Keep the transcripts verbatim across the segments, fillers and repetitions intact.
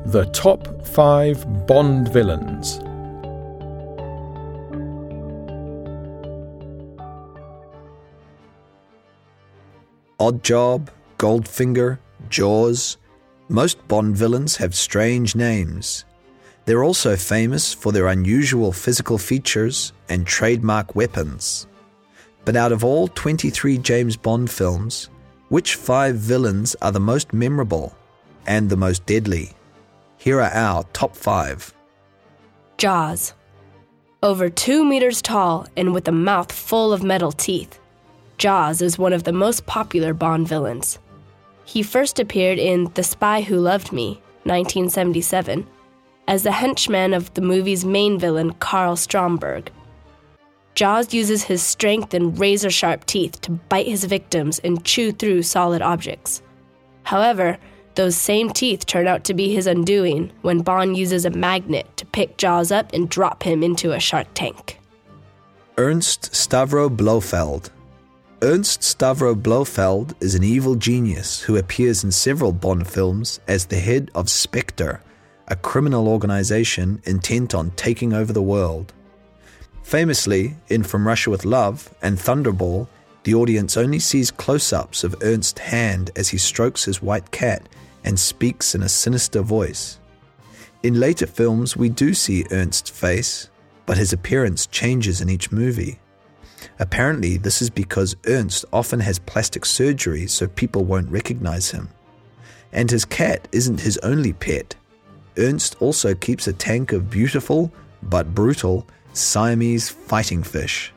The top five Bond villains. Oddjob, Goldfinger, Jaws. Most Bond villains have strange names. They're also famous for their unusual physical features and trademark weapons. But out of all twenty-three James Bond films, which five villains are the most memorable and the most deadly? Here are our top five. Jaws. Over two meters tall and with a mouth full of metal teeth, Jaws is one of the most popular Bond villains. He first appeared in The Spy Who Loved Me, nineteen seventy-seven, as the henchman of the movie's main villain, Karl Stromberg. Jaws uses his strength and razor-sharp teeth to bite his victims and chew through solid objects. However, those same teeth turn out to be his undoing when Bond uses a magnet to pick Jaws up and drop him into a shark tank. Ernst Stavro Blofeld. Ernst Stavro Blofeld is an evil genius who appears in several Bond films as the head of Spectre, a criminal organization intent on taking over the world. Famously, in From Russia with Love and Thunderball, the audience only sees close-ups of Ernst's hand as he strokes his white cat and speaks in a sinister voice. In later films, we do see Ernst's face, but his appearance changes in each movie. Apparently, this is because Ernst often has plastic surgery so people won't recognize him. And his cat isn't his only pet. Ernst also keeps a tank of beautiful, but brutal, Siamese fighting fish.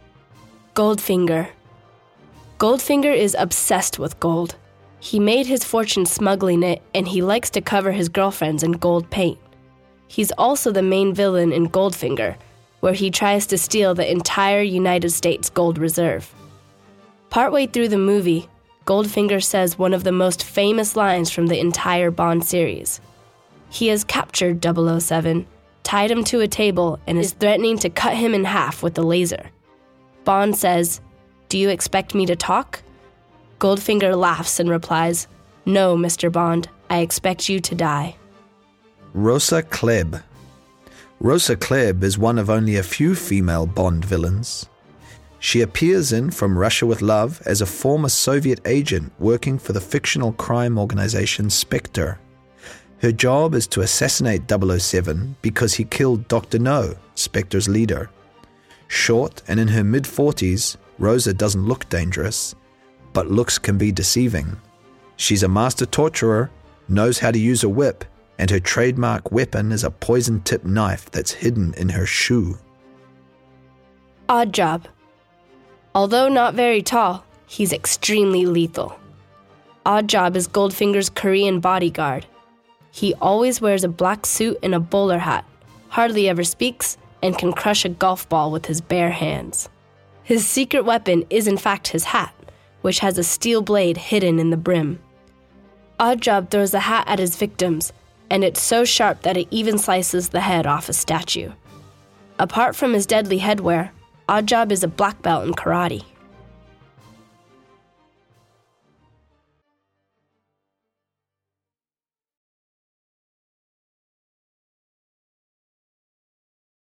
Goldfinger. Goldfinger is obsessed with gold. He made his fortune smuggling it, and he likes to cover his girlfriends in gold paint. He's also the main villain in Goldfinger, where he tries to steal the entire United States gold reserve. Partway through the movie, Goldfinger says one of the most famous lines from the entire Bond series. He has captured double oh seven, tied him to a table, and is threatening to cut him in half with a laser. Bond says, "Do you expect me to talk?" Goldfinger laughs and replies, "No, Mister Bond, I expect you to die." Rosa Klebb. Rosa Klebb is one of only a few female Bond villains. She appears in From Russia with Love as a former Soviet agent working for the fictional crime organization Spectre. Her job is to assassinate double oh seven because he killed Doctor No, Spectre's leader. Short and in her mid-forties, Rosa doesn't look dangerous, but looks can be deceiving. She's a master torturer, knows how to use a whip, and her trademark weapon is a poison-tipped knife that's hidden in her shoe. Oddjob. Although not very tall, he's extremely lethal. Oddjob is Goldfinger's Korean bodyguard. He always wears a black suit and a bowler hat, hardly ever speaks, and can crush a golf ball with his bare hands. His secret weapon is in fact his hat, which has a steel blade hidden in the brim. Oddjob throws the hat at his victims, and it's so sharp that it even slices the head off a statue. Apart from his deadly headwear, Oddjob is a black belt in karate.